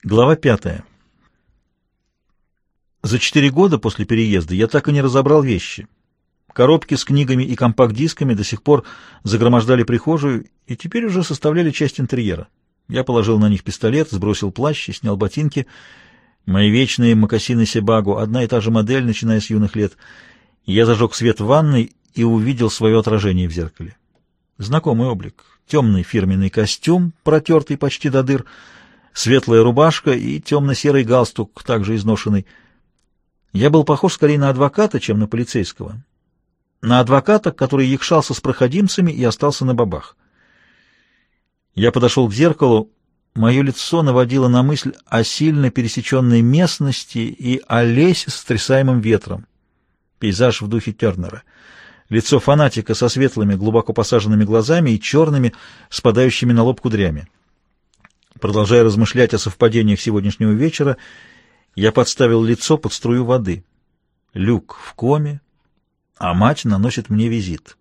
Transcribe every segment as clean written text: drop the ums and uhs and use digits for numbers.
Глава 5. За 4 года после переезда я так и не разобрал вещи. Коробки с книгами и компакт-дисками до сих пор загромождали прихожую и теперь уже составляли часть интерьера. Я положил на них пистолет, сбросил плащ и снял ботинки. Мои вечные мокасины Себаго, одна и та же модель, начиная с юных лет. Я зажег свет в ванной и увидел свое отражение в зеркале. Знакомый облик. Темный фирменный костюм, протертый почти до дыр, светлая рубашка и темно-серый галстук, также изношенный. Я был похож скорее на адвоката, чем на полицейского. На адвоката, который якшался с проходимцами и остался на бабах. Я подошел к зеркалу. Мое лицо наводило на мысль о сильно пересеченной местности и о лесе с сотрясаемым ветром. Пейзаж в духе Тернера. Лицо фанатика со светлыми, глубоко посаженными глазами и черными, спадающими на лоб кудрями. Продолжая размышлять о совпадениях сегодняшнего вечера, я подставил лицо под струю воды. Люк в коме, а мать наносит мне визит.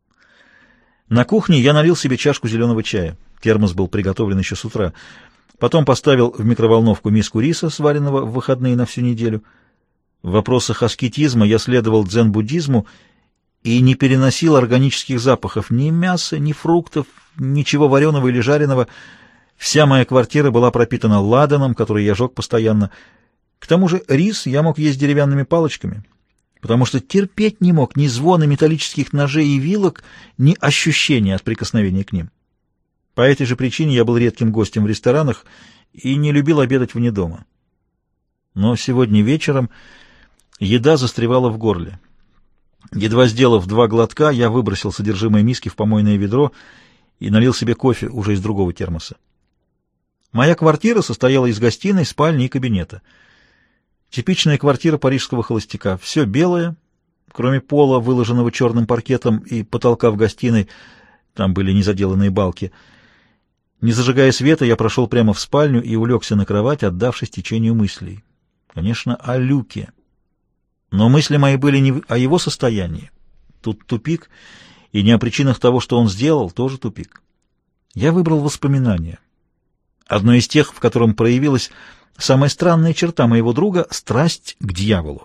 На кухне я налил себе чашку зеленого чая. Термос был приготовлен еще с утра. Потом поставил в микроволновку миску риса, сваренного в выходные на всю неделю. В вопросах аскетизма я следовал дзен-буддизму и не переносил органических запахов ни мяса, ни фруктов, ничего вареного или жареного. Вся моя квартира была пропитана ладаном, который я жег постоянно. К тому же рис я мог есть деревянными палочками, потому что терпеть не мог ни звона металлических ножей и вилок, ни ощущения от прикосновения к ним. По этой же причине я был редким гостем в ресторанах и не любил обедать вне дома. Но сегодня вечером еда застревала в горле. Едва сделав 2 глотка, я выбросил содержимое миски в помойное ведро и налил себе кофе уже из другого термоса. Моя квартира состояла из гостиной, спальни и кабинета. Типичная квартира парижского холостяка. Все белое, кроме пола, выложенного черным паркетом, и потолка в гостиной, там были незаделанные балки. Не зажигая света, я прошел прямо в спальню и улегся на кровать, отдавшись течению мыслей. Конечно, о Люке. Но мысли мои были не о его состоянии. Тут тупик, и не о причинах того, что он сделал, тоже тупик. Я выбрал воспоминания. Одно из тех, в котором проявилась самая странная черта моего друга — страсть к дьяволу.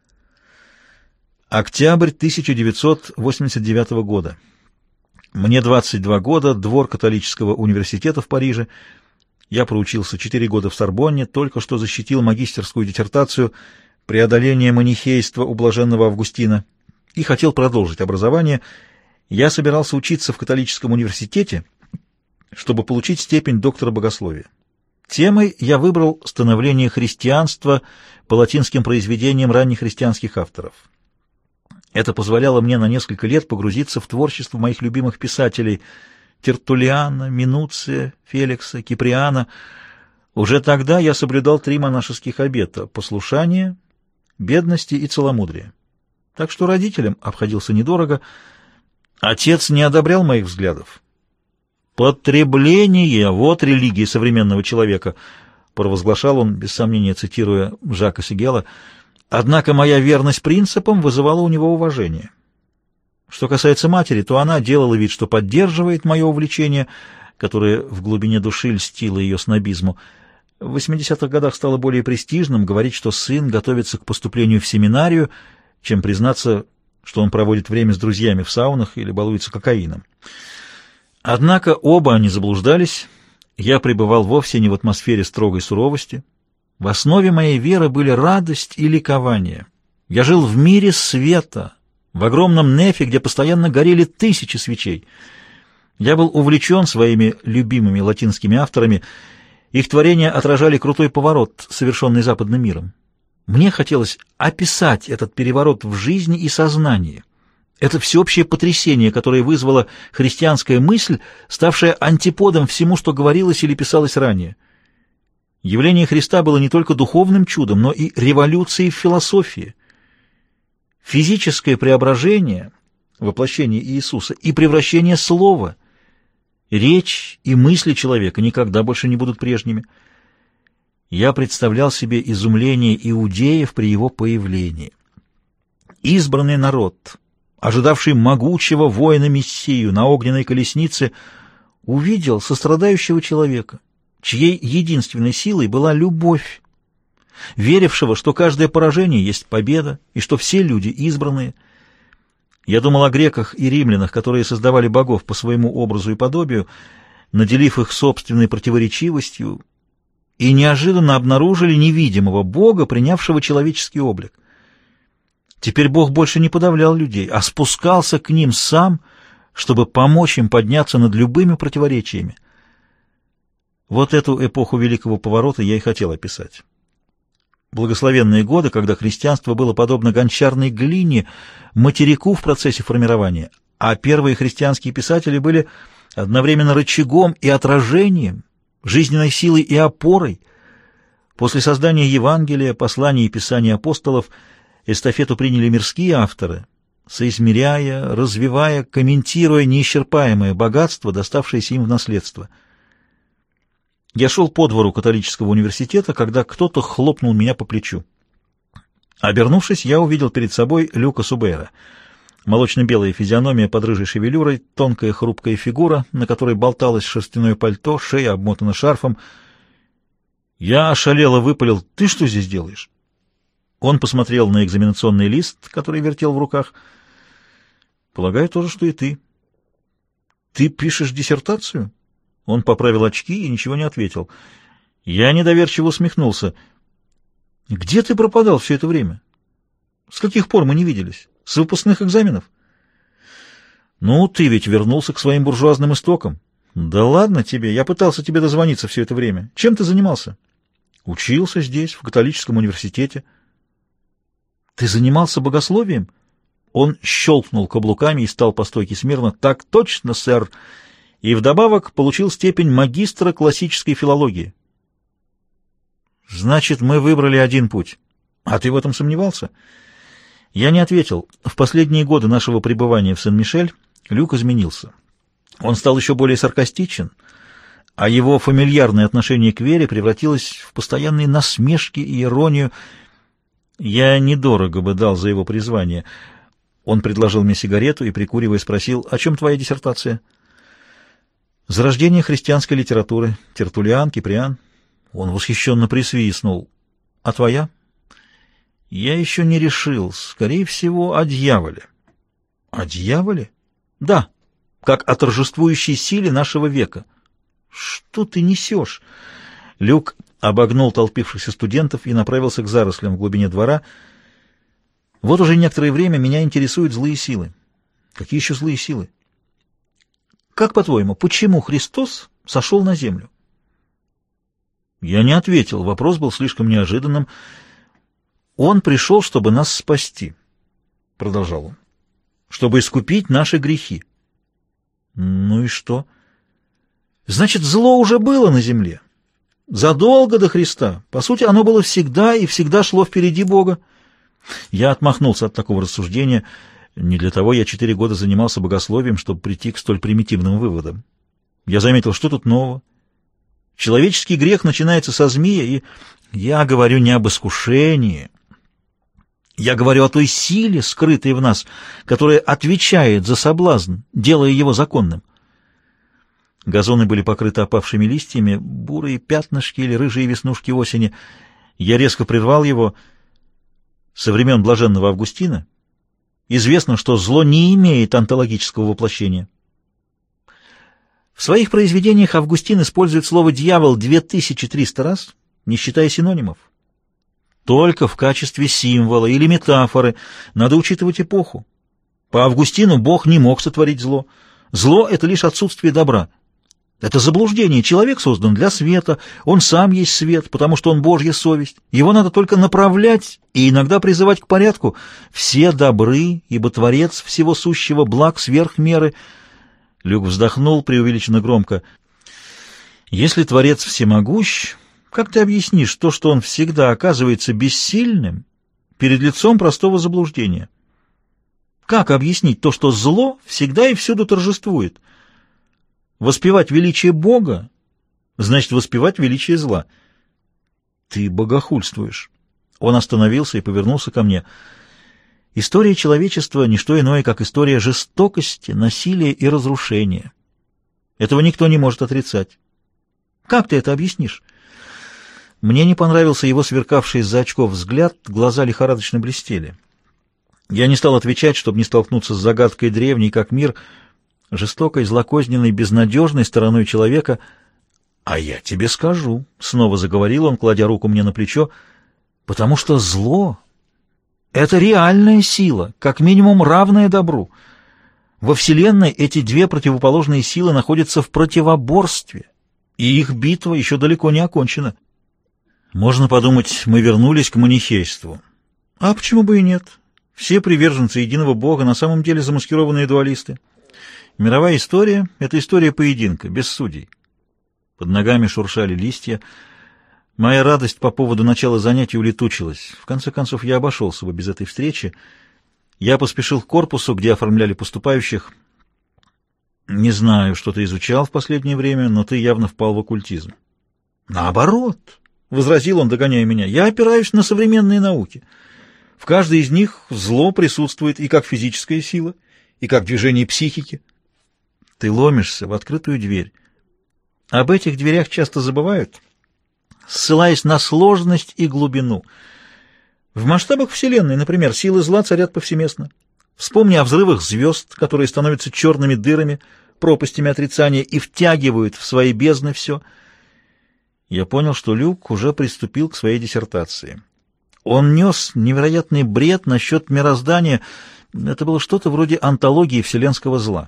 Октябрь 1989 года. Мне 22 года, двор католического университета в Париже. Я проучился 4 года в Сорбонне, только что защитил магистерскую диссертацию «Преодоление манихейства у блаженного Августина» и хотел продолжить образование. Я собирался учиться в католическом университете, чтобы получить степень доктора богословия. Темой я выбрал становление христианства по латинским произведениям ранних христианских авторов. Это позволяло мне на несколько лет погрузиться в творчество моих любимых писателей Тертуллиана, Минуция, Феликса, Киприана. Уже тогда я соблюдал 3 монашеских обета — послушание, бедности и целомудрие. Так что родителям обходился недорого. Отец не одобрял моих взглядов. «Потребление — вот религия современного человека», — провозглашал он, без сомнения цитируя Жака Сигела. Однако моя верность принципам вызывала у него уважение. Что касается матери, то она делала вид, что поддерживает мое увлечение, которое в глубине души льстило ее снобизму. В 80-х годах стало более престижным говорить, что сын готовится к поступлению в семинарию, чем признаться, что он проводит время с друзьями в саунах или балуется кокаином. Однако оба они заблуждались. Я пребывал вовсе не в атмосфере строгой суровости. В основе моей веры были радость и ликование. Я жил в мире света, в огромном нефе, где постоянно горели 1000 свечей. Я был увлечен своими любимыми латинскими авторами. Их творения отражали крутой поворот, совершенный западным миром. Мне хотелось описать этот переворот в жизни и сознании. Это всеобщее потрясение, которое вызвала христианская мысль, ставшая антиподом всему, что говорилось или писалось ранее. Явление Христа было не только духовным чудом, но и революцией в философии. Физическое преображение, воплощение Иисуса, и превращение слова. Речь и мысли человека никогда больше не будут прежними. Я представлял себе изумление иудеев при его появлении. Избранный народ, ожидавший могучего воина-мессию на огненной колеснице, увидел сострадающего человека, чьей единственной силой была любовь, верившего, что каждое поражение есть победа и что все люди избранные. Я думал о греках и римлянах, которые создавали богов по своему образу и подобию, наделив их собственной противоречивостью, и неожиданно обнаружили невидимого Бога, принявшего человеческий облик. Теперь Бог больше не подавлял людей, а спускался к ним сам, чтобы помочь им подняться над любыми противоречиями. Вот эту эпоху Великого Поворота я и хотел описать. Благословенные годы, когда христианство было подобно гончарной глине, материку в процессе формирования, а первые христианские писатели были одновременно рычагом и отражением, жизненной силой и опорой. После создания Евангелия, посланий и писаний апостолов эстафету приняли мирские авторы, соизмеряя, развивая, комментируя неисчерпаемое богатство, доставшееся им в наследство. Я шел по двору католического университета, когда кто-то хлопнул меня по плечу. Обернувшись, я увидел перед собой Люка Субейра. Молочно-белая физиономия под рыжей шевелюрой, тонкая хрупкая фигура, на которой болталось шерстяное пальто, шея обмотана шарфом. Я ошалело выпалил: «Ты что здесь делаешь?» Он посмотрел на экзаменационный лист, который вертел в руках. «Полагаю, то же, что и ты». «Ты пишешь диссертацию?» Он поправил очки и ничего не ответил. Я недоверчиво усмехнулся. «Где ты пропадал все это время? С каких пор мы не виделись? С выпускных экзаменов?» «Ну, ты ведь вернулся к своим буржуазным истокам». «Да ладно тебе, я пытался тебе дозвониться все это время. Чем ты занимался?» «Учился здесь, в католическом университете». «Ты занимался богословием?» Он щелкнул каблуками и стал по стойке смирно. «Так точно, сэр!» И вдобавок получил степень магистра классической филологии. «Значит, мы выбрали один путь. А ты в этом сомневался?» Я не ответил. В последние годы нашего пребывания в Сен-Мишель Люк изменился. Он стал еще более саркастичен, а его фамильярное отношение к вере превратилось в постоянные насмешки и иронию. Я недорого бы дал за его призвание. Он предложил мне сигарету и, прикуривая, спросил: «О чем твоя диссертация?» «Зарождение христианской литературы. Тертуллиан, Киприан». Он восхищенно присвистнул. «А твоя?» «Я еще не решил. Скорее всего, о дьяволе». «О дьяволе?» «Да, как о торжествующей силе нашего века». «Что ты несешь?» Люк обогнул толпившихся студентов и направился к зарослям в глубине двора. «Вот уже некоторое время меня интересуют злые силы». «Какие еще злые силы?» «Как, по-твоему, почему Христос сошел на землю?» Я не ответил, вопрос был слишком неожиданным. «Он пришел, чтобы нас спасти», — продолжал он, — «чтобы искупить наши грехи». «Ну и что?» «Значит, зло уже было на земле. Задолго до Христа. По сути, оно было всегда и всегда шло впереди Бога». Я отмахнулся от такого рассуждения. Не для того я 4 года занимался богословием, чтобы прийти к столь примитивным выводам. Я заметил, что тут нового. Человеческий грех начинается со змея, и я говорю не об искушении. Я говорю о той силе, скрытой в нас, которая отвечает за соблазн, делая его законным. Газоны были покрыты опавшими листьями, бурые пятнышки или рыжие веснушки осени. Я резко прервал его. Со времен блаженного Августина известно, что зло не имеет онтологического воплощения. В своих произведениях Августин использует слово «дьявол» 2300 раз, не считая синонимов. Только в качестве символа или метафоры. Надо учитывать эпоху. По Августину Бог не мог сотворить зло. Зло — это лишь отсутствие добра. Это заблуждение. Человек создан для света. Он сам есть свет, потому что он Божья совесть. Его надо только направлять и иногда призывать к порядку. Все добры, ибо Творец всего сущего благ сверх меры. Люк вздохнул преувеличенно громко. Если Творец всемогущ, как ты объяснишь то, что он всегда оказывается бессильным перед лицом простого заблуждения? Как объяснить то, что зло всегда и всюду торжествует? Воспевать величие Бога значит воспевать величие зла. Ты богохульствуешь. Он остановился и повернулся ко мне. История человечества — не что иное, как история жестокости, насилия и разрушения. Этого никто не может отрицать. Как ты это объяснишь? Мне не понравился его сверкавший из-за очков взгляд, глаза лихорадочно блестели. Я не стал отвечать, чтобы не столкнуться с загадкой древней, как мир, жестокой, злокозненной, безнадежной стороной человека. «А я тебе скажу», — снова заговорил он, кладя руку мне на плечо, — «потому что зло — это реальная сила, как минимум равная добру. Во Вселенной эти две противоположные силы находятся в противоборстве, и их битва еще далеко не окончена. Можно подумать, мы вернулись к манихейству. А почему бы и нет? Все приверженцы единого Бога на самом деле замаскированные дуалисты. Мировая история — это история поединка, без судей». Под ногами шуршали листья. Моя радость по поводу начала занятий улетучилась. В конце концов, я обошелся бы без этой встречи. Я поспешил к корпусу, где оформляли поступающих. «Не знаю, что ты изучал в последнее время, но ты явно впал в оккультизм». «Наоборот», — возразил он, догоняя меня, — «я опираюсь на современные науки. В каждой из них зло присутствует и как физическая сила, и как движение психики». Ты ломишься в открытую дверь. Об этих дверях часто забывают, ссылаясь на сложность и глубину. В масштабах Вселенной, например, силы зла царят повсеместно. Вспомни о взрывах звезд, которые становятся черными дырами, пропастями отрицания и втягивают в свои бездны все. Я понял, что Люк уже приступил к своей диссертации. Он нес невероятный бред насчет мироздания. Это было что-то вроде антологии вселенского зла.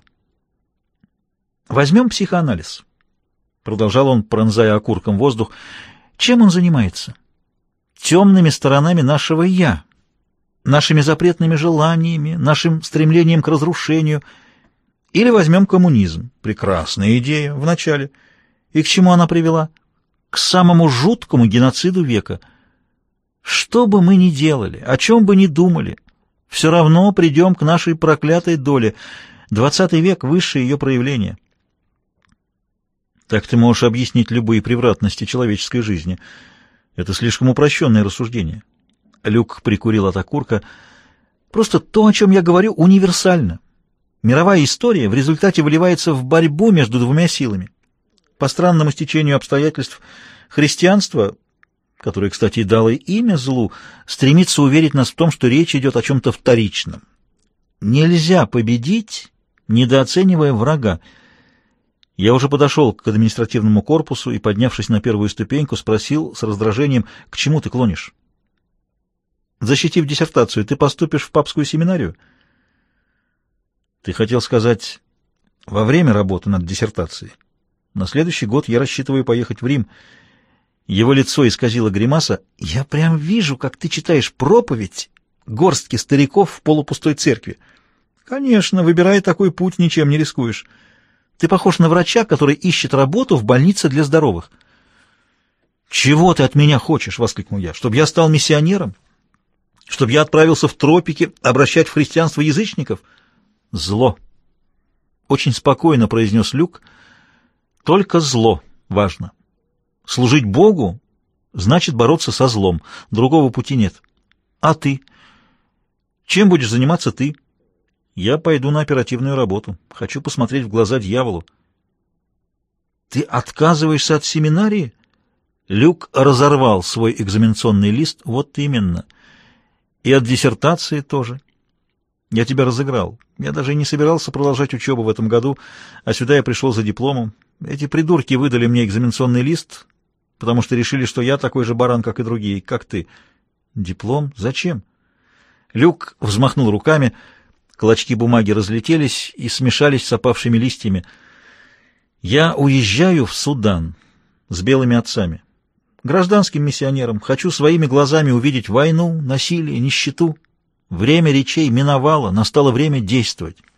Возьмем психоанализ. Продолжал он, пронзая окурком воздух. Чем он занимается? Темными сторонами нашего «я», нашими запретными желаниями, нашим стремлением к разрушению. Или возьмем коммунизм. Прекрасная идея в начале. И к чему она привела? К самому жуткому геноциду века. Что бы мы ни делали, о чем бы ни думали, все равно придем к нашей проклятой доле. 20 век — высшее ее проявление. Так ты можешь объяснить любые превратности человеческой жизни. Это слишком упрощенное рассуждение. Люк прикурил от окурка. Просто то, о чем я говорю, универсально. Мировая история в результате выливается в борьбу между двумя силами. По странному стечению обстоятельств христианство, которое, кстати, и дало имя злу, стремится уверить нас в том, что речь идет о чем-то вторичном. Нельзя победить, недооценивая врага. Я уже подошел к административному корпусу и, поднявшись на первую ступеньку, спросил с раздражением: «К чему ты клонишь?» «Защитив диссертацию, ты поступишь в папскую семинарию?» «Ты хотел сказать, во время работы над диссертацией? На следующий год я рассчитываю поехать в Рим». Его лицо исказило гримаса. «Я прям вижу, как ты читаешь проповедь горстки стариков в полупустой церкви. Конечно, выбирая такой путь, ничем не рискуешь. Ты похож на врача, который ищет работу в больнице для здоровых». «Чего ты от меня хочешь?» — воскликнул я. «Чтобы я стал миссионером? Чтобы я отправился в тропики обращать в христианство язычников?» «Зло», — очень спокойно произнес Люк. «Только зло важно. Служить Богу значит бороться со злом. Другого пути нет. А ты? Чем будешь заниматься ты?» «Я пойду на оперативную работу. Хочу посмотреть в глаза дьяволу». «Ты отказываешься от семинарии?» Люк разорвал свой экзаменационный лист. «Вот именно. И от диссертации тоже. Я тебя разыграл. Я даже и не собирался продолжать учебу в этом году, а сюда я пришел за дипломом. Эти придурки выдали мне экзаменационный лист, потому что решили, что я такой же баран, как и другие, как ты». «Диплом? Зачем?» Люк взмахнул руками. Клочки бумаги разлетелись и смешались с опавшими листьями. «Я уезжаю в Судан с белыми отцами. Гражданским миссионером. Хочу своими глазами увидеть войну, насилие, нищету. Время речей миновало, настало время действовать.